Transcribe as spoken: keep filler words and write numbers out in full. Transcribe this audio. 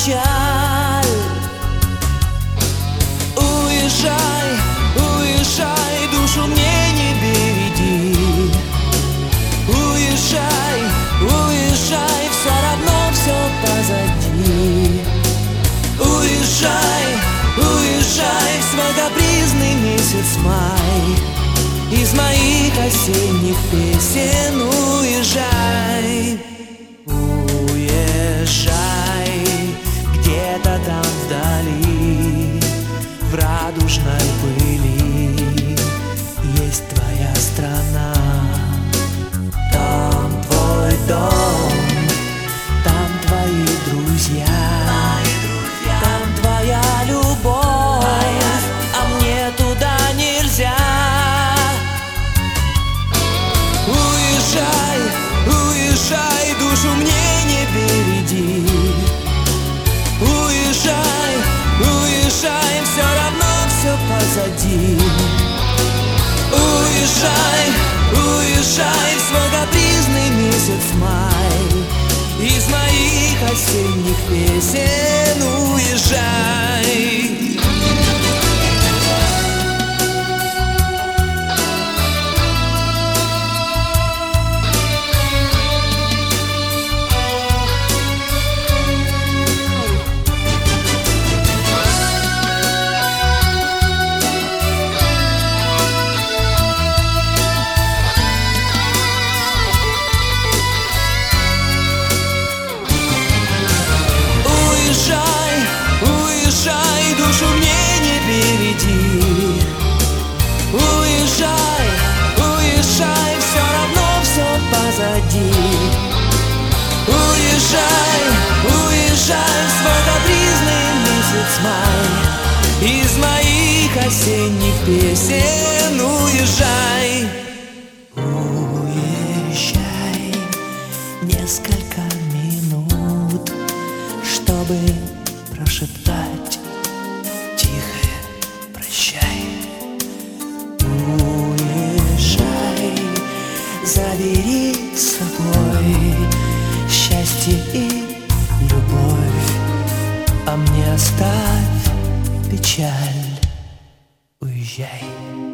печаль. Уезжай, уезжай, душу мне не береги. Уезжай, уезжай, все равно все позади. Уезжай, уезжай в свой капризный месяц май. Из моих осенних песен уезжай. Уезжай, где-то там вдали, в радужной пыли есть твоя страна. Там твой дом, там твои друзья, там твоя любовь, а мне туда нельзя. Уезжай, уезжай, душу мне не береди. Уезжай, уезжай, все равно все позади. Уезжай, уезжай в свой капризный месяц май. Из моих осенних песен уезжай. Душу мне не береди. Уезжай, уезжай, все равно все позади. Уезжай, уезжай в свой капризный месяц май. Из моих осенних песен уезжай. Уезжай несколько минут, чтобы прошептать тихое прощай. Уезжай, забери с собой счастье и любовь, а мне оставь печаль. Уезжай.